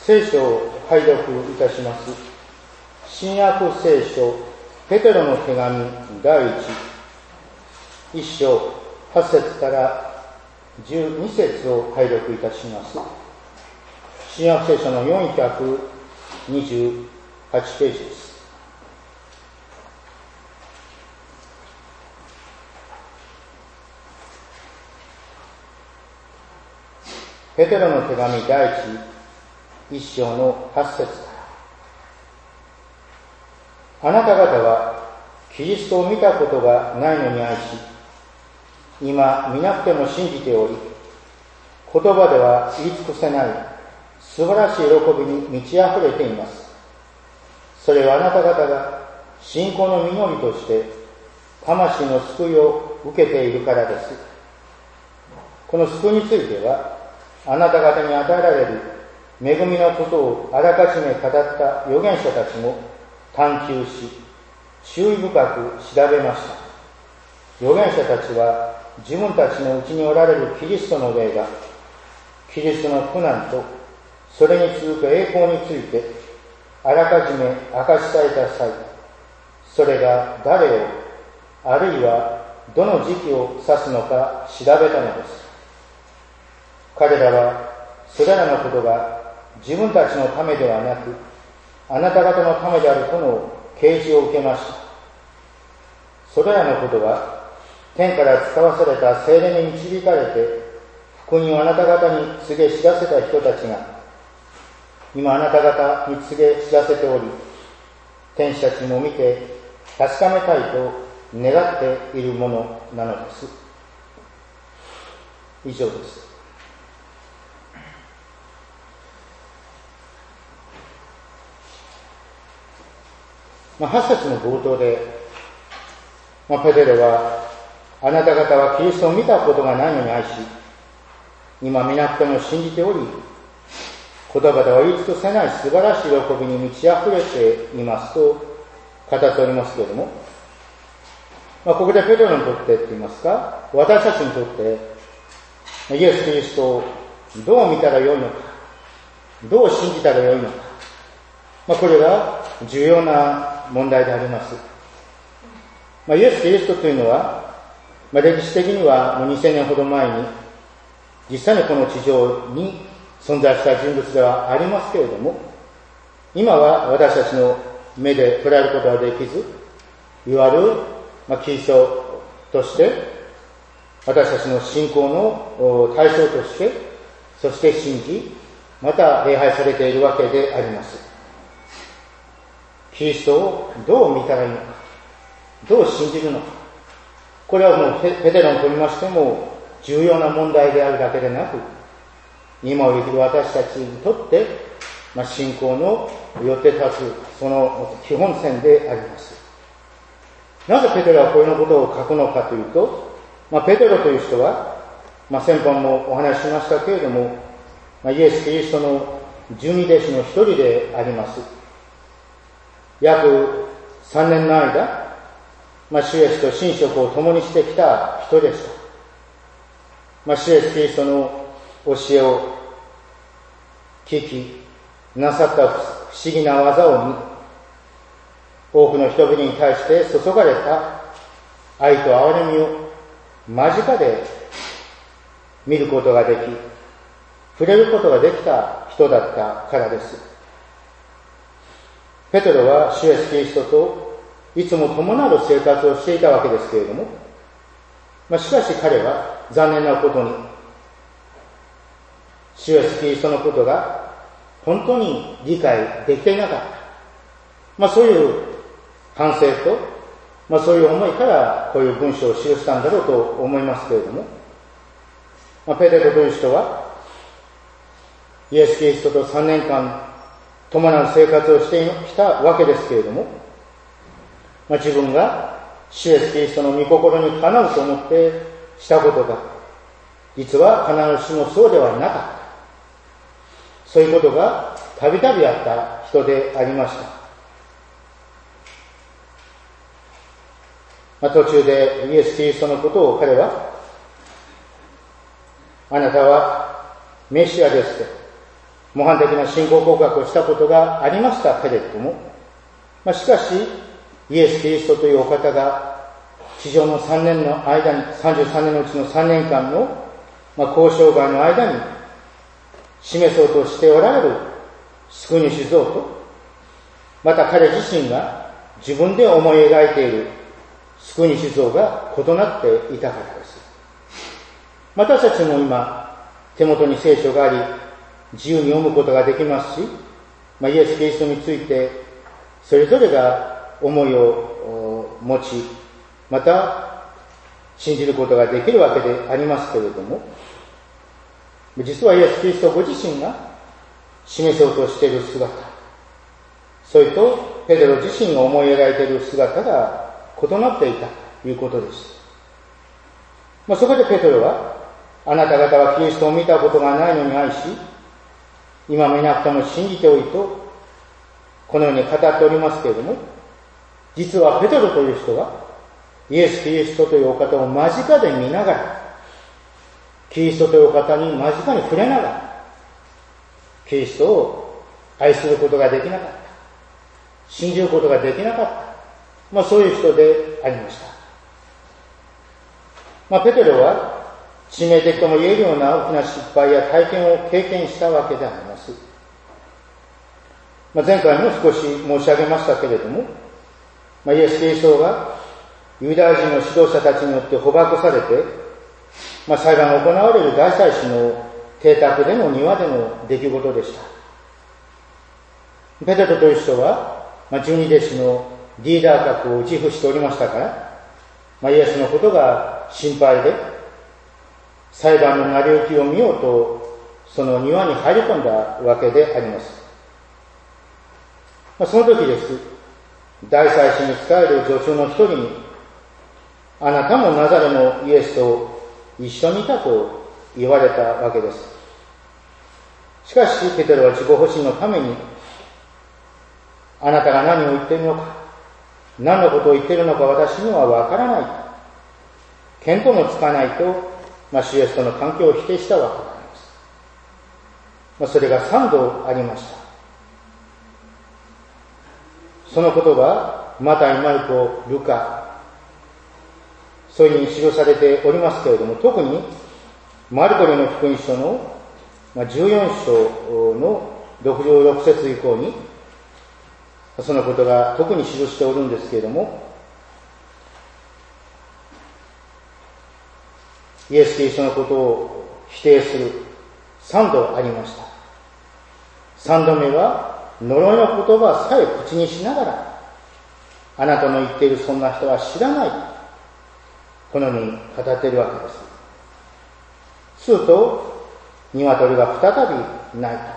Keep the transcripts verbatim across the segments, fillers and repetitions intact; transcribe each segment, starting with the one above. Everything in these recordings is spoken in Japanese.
聖書を拝読いたします。新約聖書ペテロの手紙第一一章はち節からじゅうに節を拝読いたします。新約聖書のよんひゃくにじゅうはちページです。ペテロの手紙第一一章のはち節から、あなた方はキリストを見たことがないのに愛し、今見なくても信じており、言葉では言い尽くせない素晴らしい喜びに満ち溢れています。それはあなた方が信仰の実りとして魂の救いを受けているからです。この救いについては、あなた方に与えられる恵みのことをあらかじめ語った預言者たちも探求し、注意深く調べました。預言者たちは自分たちのうちにおられるキリストの霊が、キリストの苦難とそれに続く栄光についてあらかじめ明かし伝えた際、それが誰を、あるいはどの時期を指すのか調べたのです。彼らはそれらのことが自分たちのためではなく、あなた方のためであるとの啓示を受けました。それらのことは天から使わされた聖霊に導かれて福音をあなた方に告げ知らせた人たちが今あなた方に告げ知らせており、天使たちも見て確かめたいと願っているものなのです。以上です。まあ、はち節の冒頭で、まあ、ペテロは、あなた方はキリストを見たことがないのに愛し、今見なくても信じており、言葉では言い尽くせない素晴らしい喜びに満ち溢れていますと語っておりますけれども、まあ、ここでペテロにとってって言いますか、私たちにとってイエス・キリストをどう見たらよいのか、どう信じたらよいのか、まあ、これが重要な問題であります。まあ、イエス・キリストというのは、まあ、歴史的にはもうにせんねんほど前に実際にこの地上に存在した人物ではありますけれども、今は私たちの目で捉えることはできず、いわゆる、まあ、キリストとして私たちの信仰の対象としてそして信じ、また礼拝されているわけであります。キリストをどう見たらいいのか、どう信じるのか、これはもうペテロにとりましても重要な問題であるだけでなく、今を生きる私たちにとって、まあ、信仰のよって立つその基本線であります。なぜペテロはこういうことを書くのかというと、まあ、ペテロという人は、まあ、先般もお話ししましたけれども、まあ、イエス・キリストの十二弟子の一人であります。約三年の間、まあ、主イエスと寝食を共にしてきた人でした。まあ、主イエス・キリストの教えを聞き、なさった不思議な技を見、多くの人々に対して注がれた愛と憐れみを間近で見ることができ、触れることができた人だったからです。ペテロは主イエス・キリストといつも共なる生活をしていたわけですけれども、まあ、しかし彼は残念なことに主イエス・キリストのことが本当に理解できていなかった、まあ、そういう反省と、まあ、そういう思いからこういう文章を記したんだろうと思いますけれども、まあ、ペテロという人はイエス・キリストとさんねんかん伴う生活をしてきたわけですけれども、まあ、自分が主イエス・キリストの御心にかなうと思ってしたことが実は必ずしもそうではなかった、そういうことがたびたびあった人でありました。まあ、途中でイエス・キリストのことを彼は、あなたはメシアですと模範的な信仰告白をしたことがありましたけれども、まあ、しかしイエス・キリストというお方が地上のさんねんの間に、さんじゅうさんねんのうちのさんねんかんの、まあ、交渉外の間に示そうとしておられる救い主像と、また彼自身が自分で思い描いている救い主像が異なっていたからです。私たちも今手元に聖書があり自由に読むことができますし、まあ、イエス・キリストについてそれぞれが思いを持ち、また信じることができるわけでありますけれども、実はイエス・キリストご自身が示そうとしている姿、それとペテロ自身が思い描いている姿が異なっていたということです。まあ、そこでペテロは、あなた方はキリストを見たことがないのに愛し、今見なくても信じておいと、このように語っておりますけれども、実はペテロという人は、イエス・キリストというお方を間近で見ながら、キリストというお方に間近に触れながら、キリストを愛することができなかった。信じることができなかった。まあそういう人でありました。まあペテロは致命的とも言えるような大きな失敗や体験を経験したわけであります。まあ、前回も少し申し上げましたけれども、まあ、イエス・キリストがユダヤ人の指導者たちによって捕獲されて、まあ、裁判が行われる大祭司の邸宅での庭での出来事でした。ペテロという人は、まあ、十二弟子のリーダー格を自負しておりましたから、まあ、イエスのことが心配で、裁判の成り行きを見ようと、その庭に入り込んだわけであります。まあ、その時です。大祭司に仕える女中の一人に、あなたもナザレのイエスと一緒にいたと言われたわけです。しかし、ペテロは自己保身のために、あなたが何を言っているのか、何のことを言っているのか私にはわからない。見当もつかないと、まあ、主イエスとの関係を否定したわけであります。まあ、それが三度ありました。そのことがマタイ、マルコ、ルカ、そういうふうに記されておりますけれども、特にマルコにの福音書のじゅうよん章のろくじゅうろく節以降にそのことが特に記しておるんですけれども、イエス・キリストのことを否定する三度ありました。三度目は呪いの言葉さえ口にしながら、あなたの言っているそんな人は知らない、このように語っているわけです。すると鶏が再び鳴いた。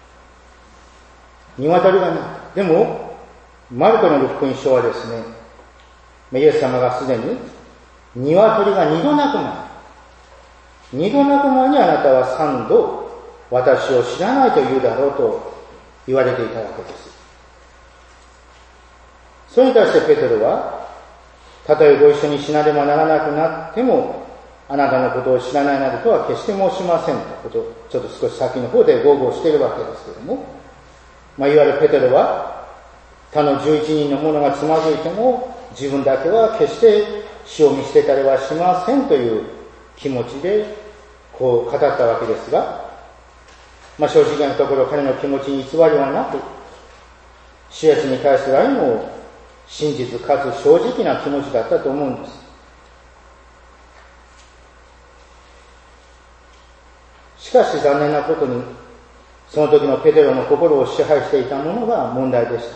鶏が鳴いた。でもマルコの福音書はですね、イエス様がすでに鶏が二度鳴く前、二度鳴く前にあなたは三度私を知らないと言うだろうと言われていたわけです。それに対してペテロは、たとえご一緒に死なねばならなくなっても、あなたのことを知らないなどとは決して申しませんとことを、ちょっと少し先の方で豪語しているわけですけれども、まあ、いわゆるペテロは、他の十一人の者がつまずいても、自分だけは決して死を見捨てたりはしませんという気持ちで、こう語ったわけですが、まあ、正直なところ彼の気持ちに偽りはなく、主イエスに対する愛も真実かつ正直な気持ちだったと思うんです。しかし残念なことに、その時のペテロの心を支配していたものが問題でした。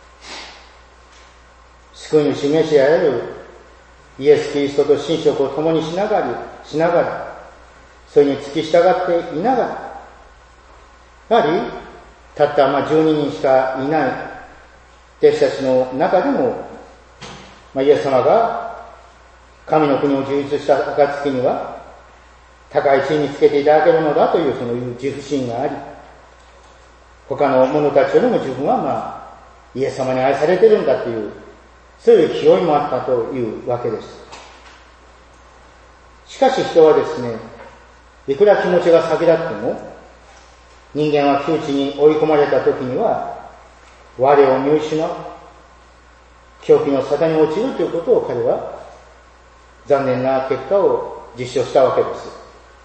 救い主メシアであるイエス・キリストと寝食を共にしながら、しながら、それに付き従っていながら、やはり、たったまあじゅうににんしかいない弟子たちの中でも、まあ、イエス様が神の国を充実した暁には、高い地位につけていただけるのだというその自負心があり、他の者たちよりも自分はまあ、イエス様に愛されているんだという、そういう気負いもあったというわけです。しかし人はですね、いくら気持ちが先立っても、 人間は窮地に追い込まれた時には我を見失う、狂気の沙汰に陥るということを彼は残念な結果を実証したわけです。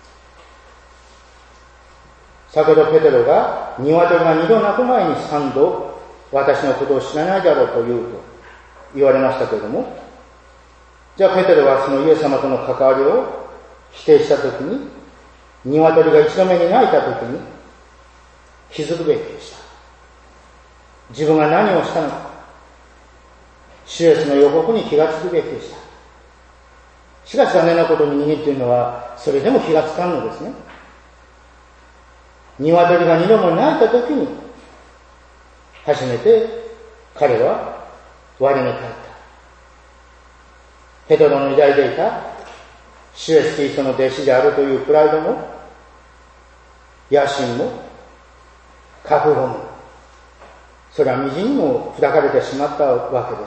先ほどペテロが鶏が二度鳴く前に三度私のことを知らないだろうと言うと言われましたけれども、じゃあペテロはそのイエス様との関わりを否定したときに、鶏が一度目に鳴いたときに気づくべきでした。自分が何をしたのか、主イエスの予告に気がつくべきでした。しかし残念なことに人間というのはそれでも気がつかんのですね。鶏が二度も鳴いたときに初めて彼は我に返った。ペテロの抱いていた主イエスキリストの弟子であるというプライドも野心も覚悟も、それはみじんにも砕かれてしまったわけです。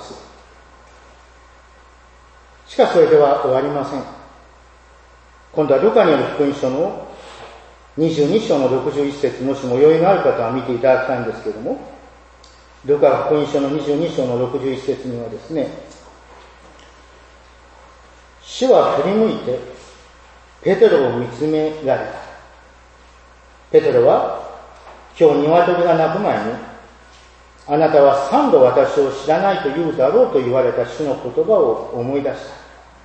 しかしそれでは終わりません。今度はルカによる福音書のにじゅうに章のろくじゅういち節、もしも余裕がある方は見ていただきたいんですけれども、ルカ福音書のにじゅうに章のろくじゅういち節にはですね、主は振り向いてペテロを見つめられた。ペテロは今日鶏が鳴く前に、あなたは三度私を知らないと言うだろうと言われた主の言葉を思い出した。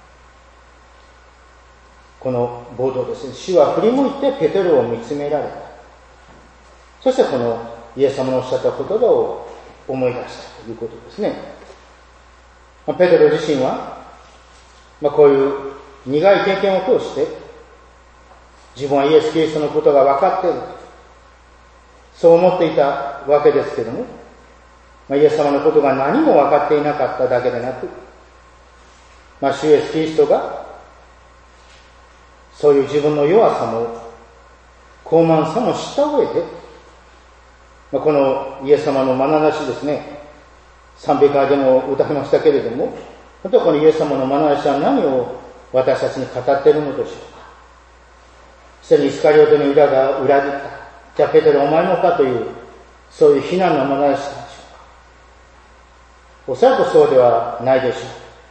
この冒頭ですね、主は振り向いてペテロを見つめられた。そしてこのイエス様のおっしゃった言葉を思い出したということですね。ペテロ自身は、まあ、こういう苦い経験を通して自分はイエス・キリストのことが分かっている、そう思っていたわけですけども、まあ、イエス様のことが何も分かっていなかっただけでなく、まあ、主イエス・キリストがそういう自分の弱さも傲慢さも知った上で、まあ、このイエス様の眼差しですね、賛美歌でも歌いましたけれども、本当はこのイエス様の眼差しは何を私たちに語っているのでしょうか。すでにイスカリオテのユダが裏切った、じゃあペテロお前もかという、そういう非難の眼差しなんでしょうか。おそらくそうではないでしょう。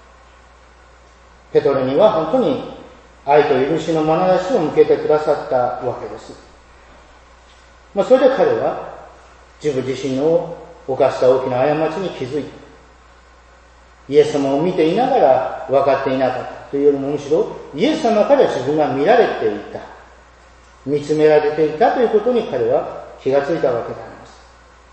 ペテロには本当に愛と許しの眼差しを向けてくださったわけです。まあ、それで彼は自分自身の犯した大きな過ちに気づいた。イエス様を見ていながら分かっていなかったというよりも、むしろイエス様から自分が見られていた、見つめられていたということに彼は気がついたわけであります。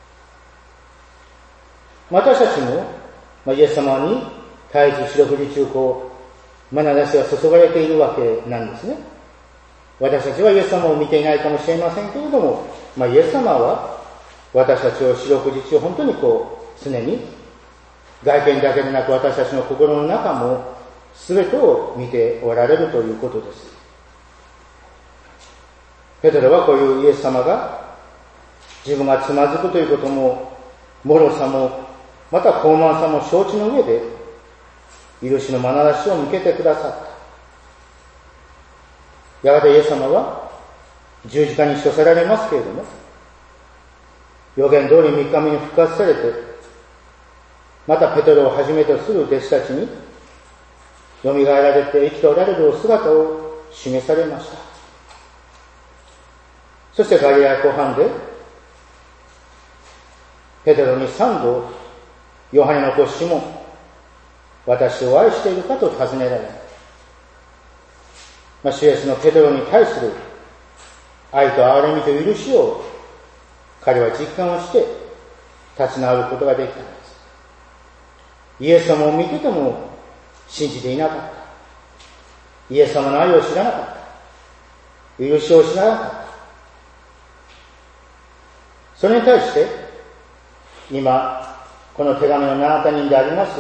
私たちも、まあ、イエス様に絶えず四六時中こう眼差しが注がれているわけなんですね。私たちはイエス様を見ていないかもしれませんけれども、まあ、イエス様は私たちを四六時中本当にこう常に外見だけでなく私たちの心の中も全てを見ておられるということです。ペテロはこういうイエス様が自分がつまずくということも、脆さもまた傲慢さも承知の上で許しの眼差しを向けてくださった。やがてイエス様は十字架に処せられますけれども、予言通り三日目に復活されて、またペテロをはじめとする弟子たちによみがえられて生きておられるお姿を示されました。そしてガリラヤ湖畔でペテロに三度ヨハネの子シモン、私を愛しているかと尋ねられ、まあ、主イエスのペテロに対する愛と憐れみと許しを彼は実感をして立ち直ることができたのです。イエス様を見てても信じていなかった。イエス様の愛を知らなかった。許しを知らなかった。それに対して今この手紙のななたにんであります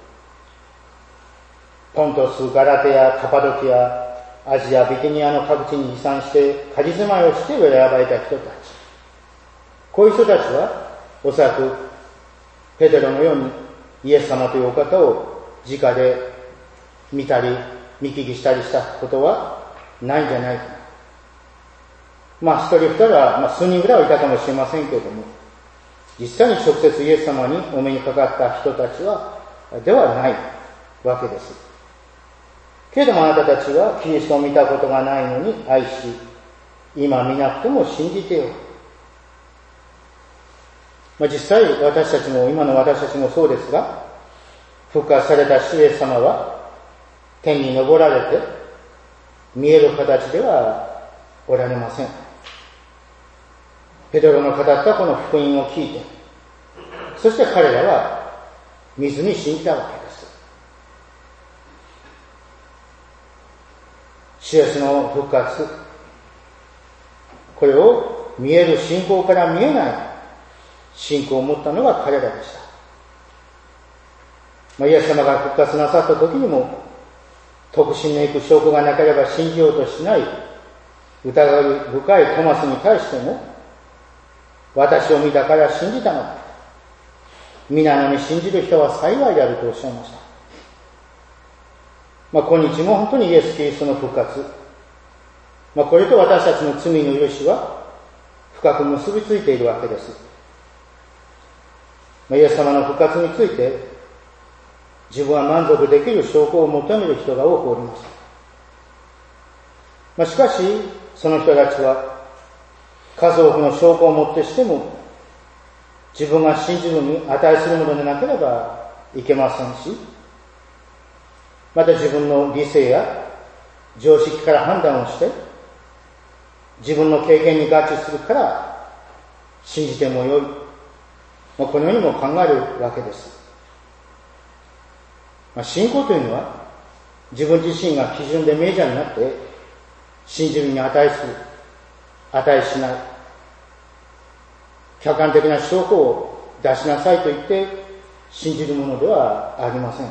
ポントス、ガラテヤ、カパドキア、アジア、ビテニアの各地に持参して仮住まいをして選ばれた人たち、こういう人たちはおそらくペテロのようにイエス様というお方を直で見たり見聞きしたりしたことはないんじゃないかな。 まあ一人二人は、まあ、数人ぐらいはいたかもしれませんけれども、実際に直接イエス様にお目にかかった人たちはではないわけです。けれどもあなたたちはキリストを見たことがないのに愛し、今見なくても信じてよ。まあ、実際私たちも、今の私たちもそうですが、復活された主イエス様は天に昇られて見える形ではおられません。ペテロの語ったこの福音を聞いて、そして彼らは水に信じたわけです。主イエスの復活、これを見える信仰から見えない信仰を持ったのが彼らでした。まあ、イエス様が復活なさった時にも、特進のいく証拠がなければ信じようとしない疑い深いトマスに対しても、私を見たから信じたのだ。皆のに信じる人は幸いであるとおっしゃいました。まあ、今日も本当にイエス・キリストの復活、まあ、これと私たちの罪の許しは深く結びついているわけです。まあ、イエス様の復活について自分は満足できる証拠を求める人が多くおります。まあ、しかしその人たちは数多くの証拠をもってしても自分が信じるに値するものでなければいけませんし、また自分の理性や常識から判断をして自分の経験に合致するから信じてもよい、まあ、このようにも考えるわけです。まあ、信仰というのは自分自身が基準でメジャーになって信じるに値する、値しない、客観的な証拠を出しなさいと言って信じるものではありません。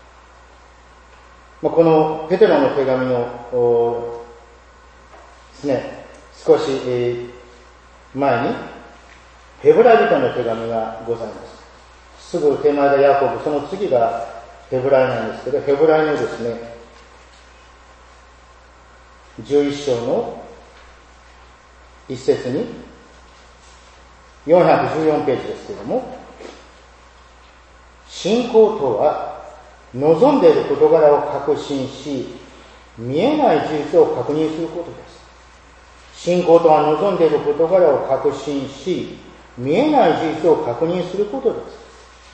まあ、このペテロの手紙のですね、少し前にヘブライ人の手紙がございます。すぐ手前がヤコブ、その次がヘブライなんですけど、ヘブライのですね、じゅういっ章の一節によんひゃくじゅうよんページですけれども、信仰とは望んでいる事柄を確信し、見えない事実を確認することです。信仰とは望んでいる事柄を確信し、見えない事実を確認することです。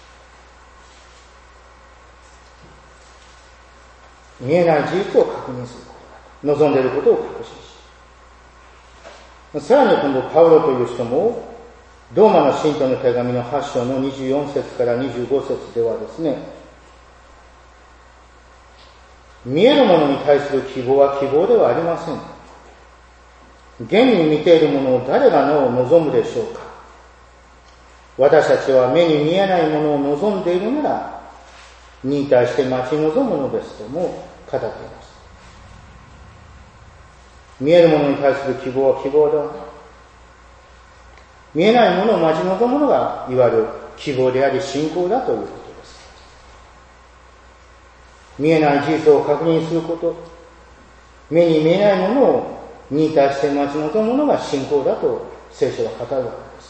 見えない事実を確認することだと。望んでいることを確信し。さらに今度パウロという人も、ローマの信徒の手紙のはち章のにじゅうよん節からにじゅうご節ではですね、見えるものに対する希望は希望ではありません。現に見ているものを誰がなお望むでしょうか。私たちは目に見えないものを望んでいるなら、に対して待ち望むのですとも語っています。見えるものに対する希望は希望ではない。見えないものを待ち望むのがいわゆる希望であり信仰だということです。見えない事実を確認すること、目に見えないものに対して待ち望むのが信仰だと聖書は語るわけです。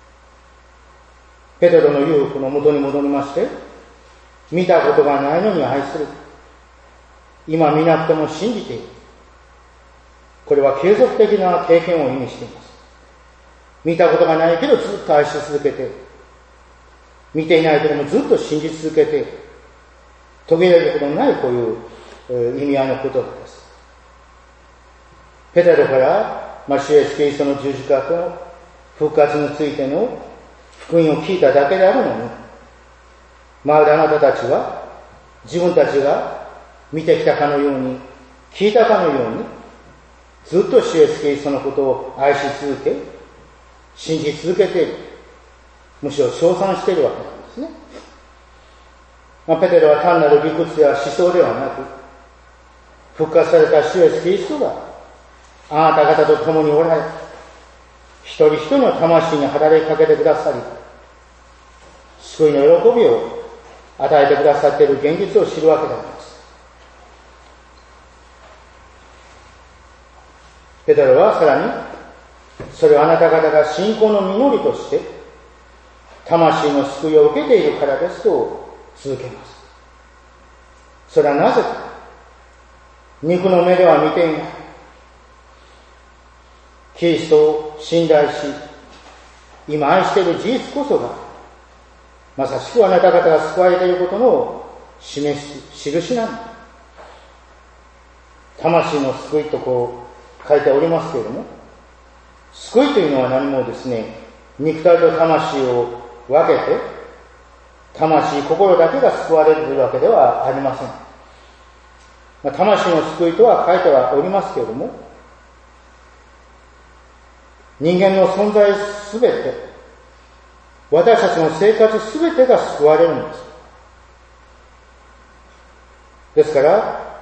ペテロの言うこの元に戻りまして、見たことがないのに愛する、今見なくても信じている、これは継続的な経験を意味しています。見たことがないけどずっと愛し続けて、見ていないけどもずっと信じ続けて、途切れることのないこういう意味合いの言葉です。ペテロから、まあ、主イエスキリストの十字架と復活についての福音を聞いただけであるのに、まるであなたたちは自分たちが見てきたかのように、聞いたかのように、ずっと主イエスキリストのことを愛し続け、信じ続けている。むしろ称賛しているわけなんですね。まあ、ペテロは単なる理屈や思想ではなく、復活された主イエスキリストがあなた方と共におられ、一人一人の魂に働きかけてくださり、救いの喜びを与えてくださっている現実を知るわけであります。ペテロはさらにそれはあなた方が信仰の実りとして魂の救いを受けているからですと続けます。それはなぜか。肉の目では見ていない。キリストを信頼し、今愛している事実こそが、まさしくあなた方が救われていることの示す印なんだ。魂の救いとこう書いておりますけれども、救いというのは何もですね、肉体と魂を分けて、魂、心だけが救われるわけではありません。まあ、魂の救いとは書いてはおりますけれども、人間の存在すべて、私たちの生活すべてが救われるんです。ですから、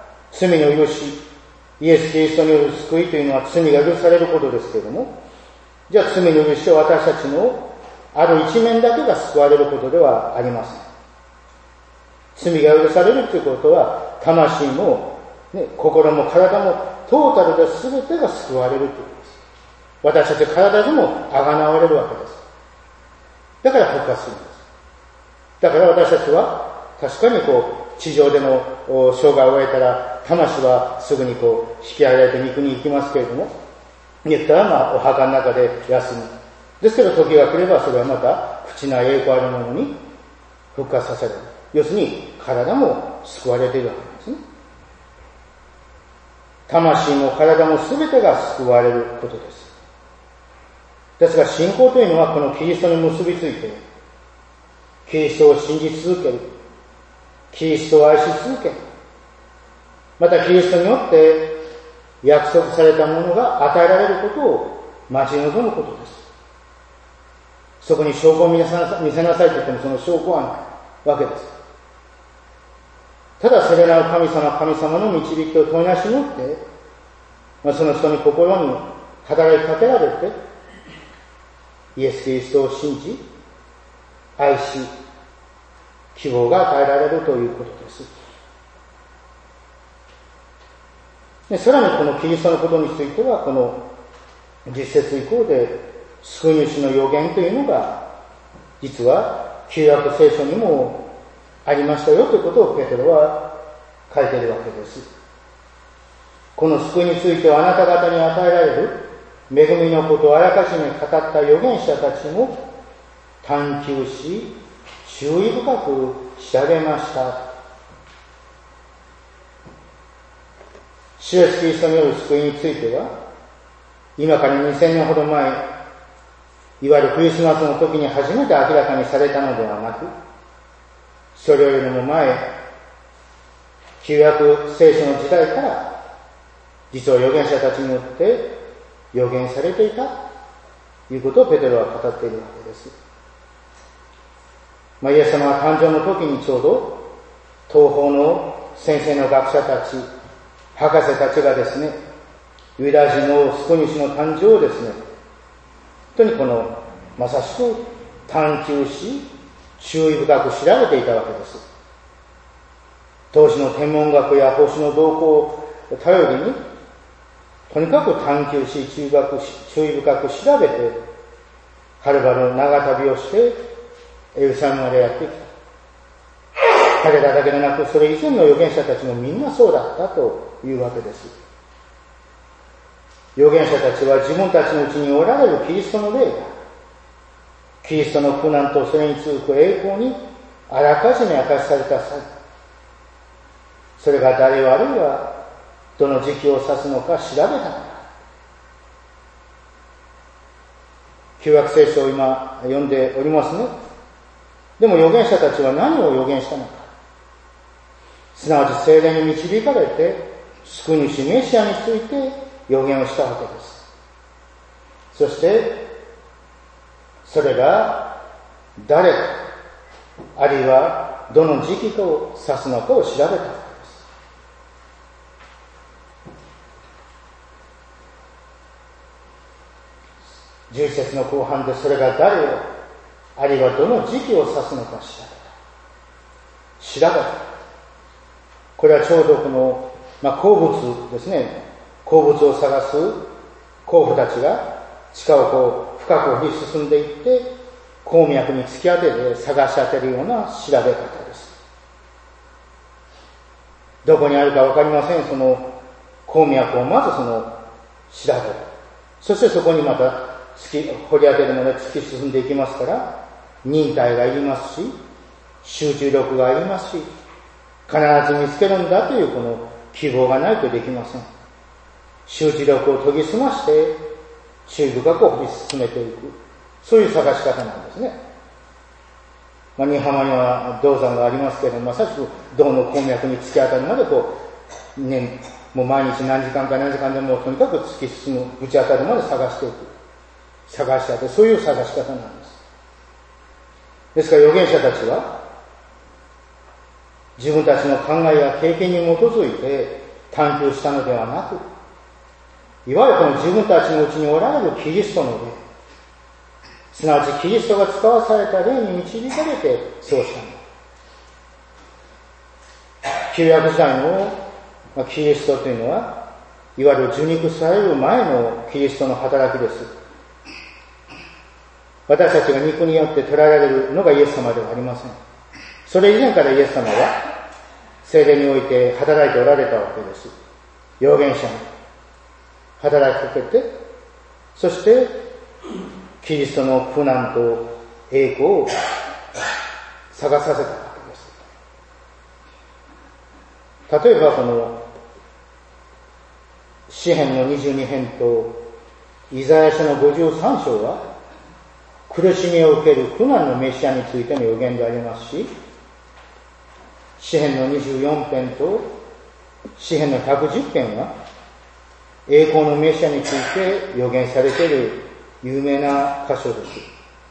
罪の許し、イエス・キリストによる救いというのは罪が許されることですけれども、じゃあ罪の許しは私たちのある一面だけが救われることではありません。罪が許されるということは、魂も、ね、心も体もトータルで全てが救われるということです。私たち体でもあがなわれるわけです。だから復活するんです。だから私たちは確かにこう地上での生涯を終えたら魂はすぐにこう引き上げられて肉に行きますけれども、肉はまあお墓の中で休む。ですけど時が来ればそれはまた朽ちない栄光あるものに復活させられる。要するに体も救われているわけですね。魂も体も全てが救われることです。ですが信仰というのはこのキリストに結びついて、キリストを信じ続ける、キリストを愛し続ける、またキリストによって約束されたものが与えられることを待ち望むことです。そこに証拠を見せなさい、見せなさいと言ってもその証拠はないわけです。ただ聖なる神様、神様の導きを問いなしによって、まあ、その人に心に働きかけられて、イエス・キリストを信じ、愛し、希望が与えられるということです。でさらにこのキリストのことについては、この実節以降で救い主の予言というのが、実は旧約聖書にもありましたよということをペテロは書いているわけです。この救いについてはあなた方に与えられる恵みのことをあらかじめ語った預言者たちも探求し、注意深く調べました。主イエスキリストによる救いについては、今からにせんねんほど前、いわゆるクリスマスの時に初めて明らかにされたのではなく、それよりも前、旧約聖書の時代から、実は預言者たちによって予言されていたということをペテロは語っているわけです。まあ、イエス様が誕生の時にちょうど東方の先生の学者たち、博士たちがですね、ユダヤ人の救い主の誕生をですね、本当にこのまさしく探求し、注意深く調べていたわけです。当時の天文学や星の動向を頼りに、とにかく探求し、注意深く、注意深く調べて、はるばる長旅をして、エルサレムまでやってきた。彼らだけでなく、それ以前の預言者たちもみんなそうだったというわけです。預言者たちは自分たちのうちにおられるキリストの霊が、キリストの苦難とそれに続く栄光にあらかじめ明かしされた際、それが誰をあるいはどの時期を指すのか調べたのだ。旧約聖書を今読んでおりますね。でも預言者たちは何を預言したのか。すなわち聖霊に導かれて救い主メシアについて預言をしたわけです。そしてそれが誰か、あるいはどの時期かを指すのかを調べたわけです。じゅういち節の後半でそれが誰を、あるいはどの時期を指すのか調べた。調べた。これはちょうどこの、まあ、鉱物ですね。鉱物を探す鉱夫たちが地下をこう深く掘り進んでいって鉱脈に突き当てて探し当てるような調べ方です。どこにあるか分かりませんその鉱脈をまずその調べる。そしてそこにまた突き掘り当てるので突き進んでいきますから忍耐がいりますし集中力がありますし必ず見つけるんだというこの希望がないとできません。集中力を研ぎ澄まして注意深く掘り進めていく、そういう探し方なんですね。まあ、新居浜には銅山がありますけれども、まさしく銅の鉱脈に突き当たるまでこう、ね、もう毎日何時間か何時間でもとにかく突き進む、ぶち当たるまで探していく。探し当て、そういう探し方なんです。ですから預言者たちは、自分たちの考えや経験に基づいて探求したのではなく、いわゆるこの自分たちのうちにおられるキリストの霊、すなわちキリストが使わされた霊に導かれてそうしたの。旧約時代のキリストというのは、いわゆる受肉される前のキリストの働きです。私たちが肉によって捉えられるのがイエス様ではありません。それ以前からイエス様は聖霊において働いておられたわけです。預言者に働きかけて、そしてキリストの苦難と栄光を探させたわけです。例えばこの詩編のにじゅうに編とイザヤ書のごじゅうさん章は苦しみを受ける苦難のメシアについての予言でありますし、詩編のにじゅうよん編と詩編のひゃくじゅう編は栄光のメシアについて予言されている有名な箇所です。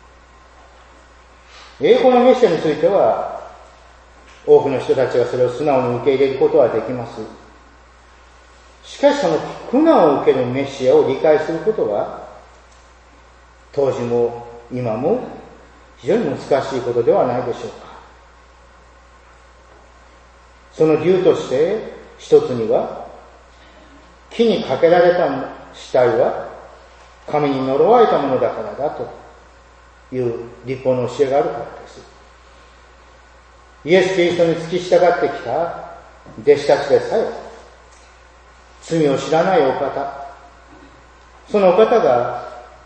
栄光のメシアについては多くの人たちがそれを素直に受け入れることはできます。しかしその苦難を受けるメシアを理解することは当時も今も非常に難しいことではないでしょうか。その理由として一つには、木にかけられた死体は神に呪われたものだからだという律法の教えがあるからです。イエス・キリストに付き従ってきた弟子たちでさえ罪を知らないお方、そのお方が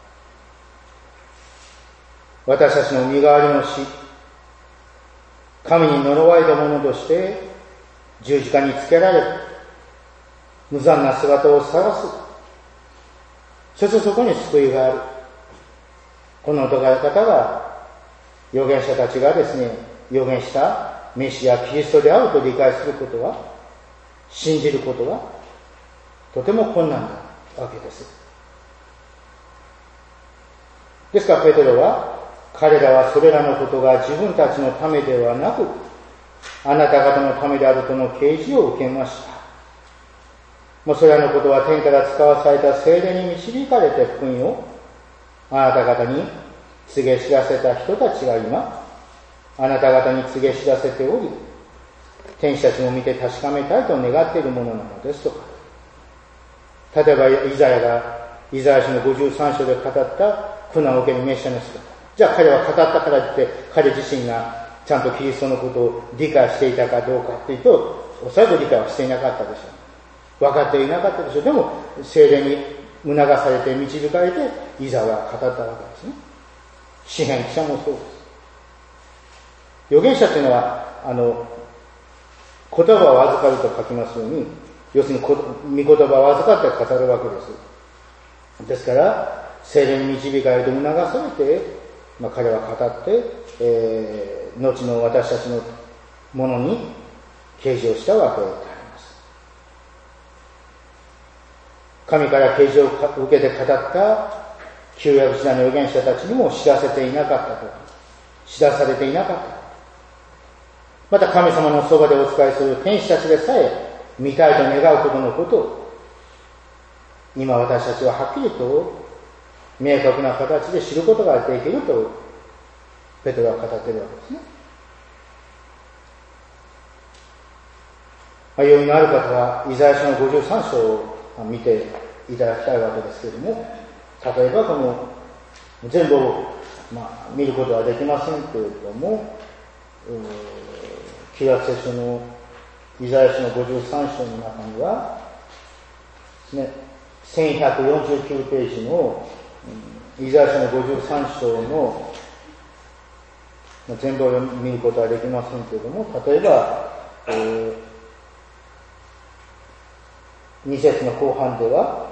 私たちの身代わりの死、神に呪われたものとして十字架につけられ、無残な姿を探す。そしてそこに救いがある。この疑い方が預言者たちがですね、預言したメシアキリストであると理解することは、信じることはとても困難なわけです。ですからペテロは、彼らはそれらのことが自分たちのためではなく、あなた方のためであるとの啓示を受けました。もうそれらのことは天から使わされた聖霊に導かれて福音をあなた方に告げ知らせた人たちが今、あなた方に告げ知らせており、天使たちも見て確かめたいと願っているものなのですとか。例えばイザヤが、イザヤ書のごじゅうさん章で語った苦難を受けるメシアの姿。じゃあ彼は語ったからといって彼自身がちゃんとキリストのことを理解していたかどうかっていうと、おそらく理解はしていなかったでしょう。分かっていなかったでしょう。でも聖霊に促されて導かれてイザヤが語ったわけですね。詩編記者もそうです。預言者というのはあの言葉を預かると書きますように、要するに御言葉を預かって語るわけです。ですから聖霊に導かれて促されて、まあ、彼は語って、えー、後の私たちのものに啓示をしたわけであります。神から啓示を受けて語った旧約時代の預言者たちにも知らせていなかったと、知らされていなかった。また神様のそばでお仕えする天使たちでさえ見たいと願うことのことを今私たちははっきりと明確な形で知ることができるとペテロは語っているわけですね。余裕のある方はイザヤ書のごじゅうさん章を見ていただきたいわけですけれども、 例えばこの全部を、まあ、見ることはできませんけれども、旧約聖書のイザヤ書のごじゅうさん章の中には、ね、せんひゃくよんじゅうきゅうページのイザヤ書のごじゅうさん章の全部を見ることはできませんけれども、例えば、えー、に節の後半では、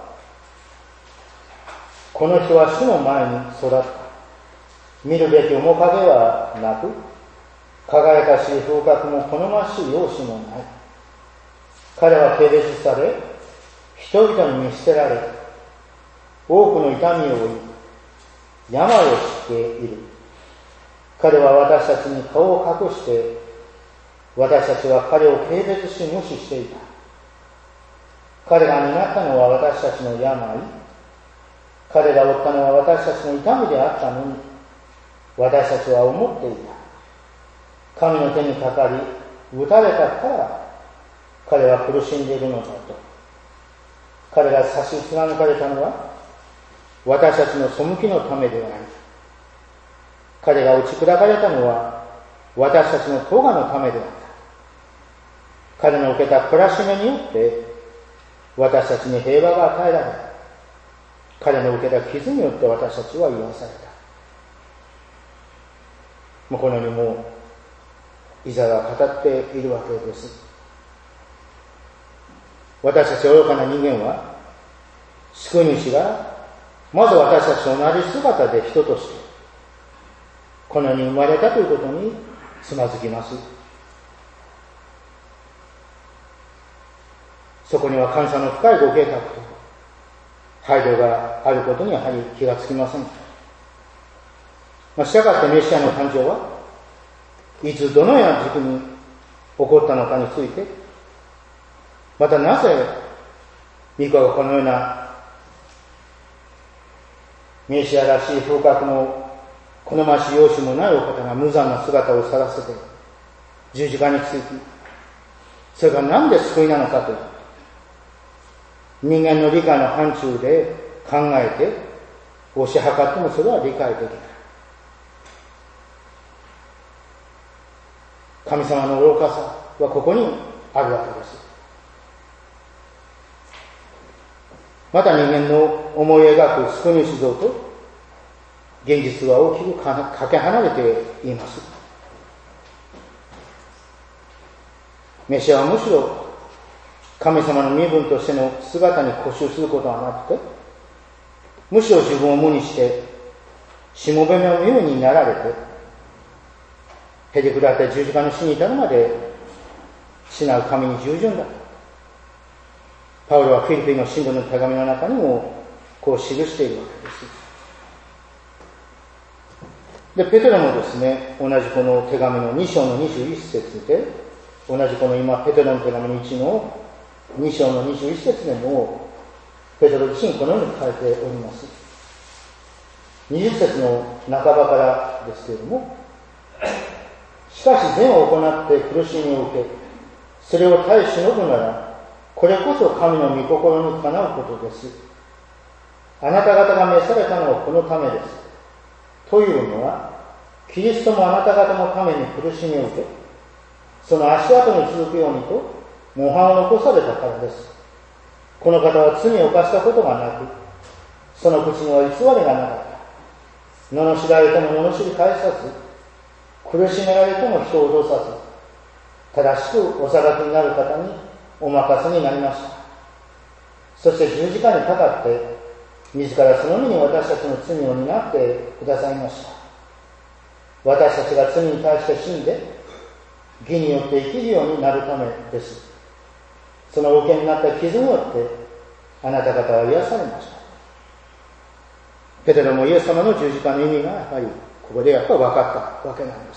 この人は主の前に育った。見るべき面影はなく、輝かしい風格も好ましい容姿もない。彼は軽蔑され、人々に見捨てられ、多くの痛みを負い、病を知っている。彼は私たちに顔を隠して、私たちは彼を軽蔑し無視していた。彼が担ったのは私たちの病、彼が負ったのは私たちの痛みであったのに、私たちは思っていた。神の手にかかり、打たれたから彼は苦しんでいるのだと。彼が差し貫かれたのは私たちの背きのためではない。彼が打ち砕かれたのは私たちの咎のためであった。彼の受けた懲らしめによって私たちに平和が与えられ、彼の受けた傷によって私たちは癒された。もうこのようにもうイザヤが語っているわけです。私たち愚かな人間は、救い主がまず私たちと同じ姿で人としてこの世に生まれたということにつまずきます。そこには感謝の深いご計画と配慮があることにやはり気がつきません。まあ、したがってメシアの誕生はいつどのような時期に起こったのかについて、またなぜ御子がこのようなメシアらしい風格の好ましい容姿もないお方が無残な姿を晒せて十字架について、それが何で救いなのかという人間の理解の範疇で考えて推し量ってもそれは理解できない。神様の愚かさはここにあるわけです。また人間の思い描く救い主像と現実は大きくかけ離れています。メシアはむしろ神様の身分としての姿に固執することはなくて、むしろ自分を無にしてしもべのようになられて、へりくだって十字架の死に至るまで死なう神に従順だ。パウロはフィリピの信徒の手紙の中にもこう記しているわけです。で、ペテロもですね、同じこの手紙のに章のにじゅういち節で、同じこの今ペテロの手紙のいちのに章のにじゅういち節でもペテロ自身このように書いております。にじゅう節の半ばからですけれども、しかし善を行って苦しみを受け、それを耐え忍ぶなら、これこそ神の御心にかなうことです。あなた方が召されたのはこのためです。というのは、キリストもあなた方のために苦しみを受け、その足跡に続くようにと模範を残されたからです。この方は罪を犯したことがなく、その口には偽りがなかった。罵られても罵り返さず、苦しめられても人を脅さず、正しくお裁きになる方にお任せになりました。そして十字架にかかって、自らその身に私たちの罪を担ってくださいました。私たちが罪に対して死んで、義によって生きるようになるためです。そのお受けになった傷によって、あなた方は癒されました。ペテロもイエス様の十字架の意味がやはりここでやっぱり分かったわけなんです。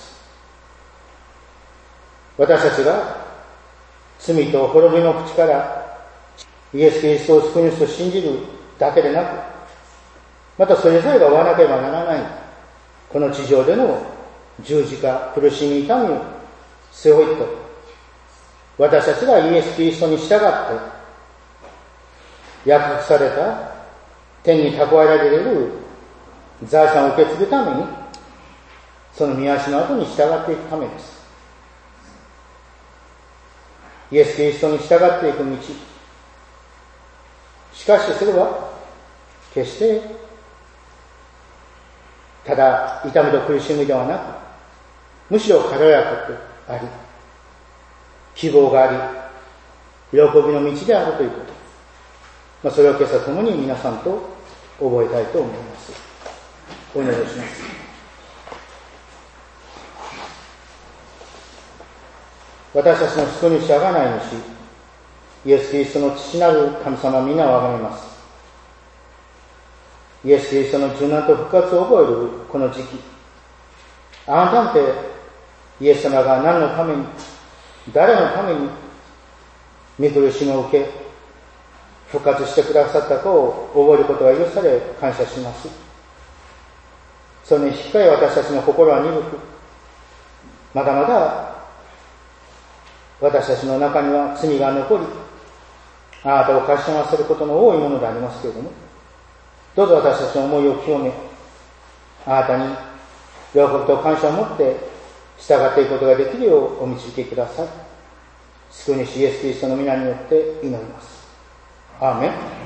私たちが罪と滅びの口からイエス・キリストを救い主と信じるだけでなく、またそれぞれが追わなければならないこの地上での十字架、苦しみ、痛みを背負いと、私たちがイエス・キリストに従って約束された天に蓄えられる財産を受け継ぐために、その御足の後に従っていくためです。イエス・キリストに従っていく道。しかしそれは決してただ痛みと苦しみではなく、むしろ軽やかくあり、希望があり、喜びの道であるということ。まあ、それを今朝ともに皆さんと覚えたいと思います。お祈りします。私たちの救い主、贖い主、イエス・キリストの父なる神様、皆をあがめます。イエス・キリストの受難と復活を覚えるこの時期、あなたんてイエス様が何のために、誰のために御苦しみを受け復活してくださったかを覚えることが許され感謝します。それに引き換え私たちの心は鈍く、まだまだ私たちの中には罪が残り、あなたをかしませることの多いものでありますけれども、どうぞ私たちの思いを清め、あなたに喜びと感謝を持って従っていくことができるようお導きください。救い主イエス・キリストの皆によって祈ります。アーメン。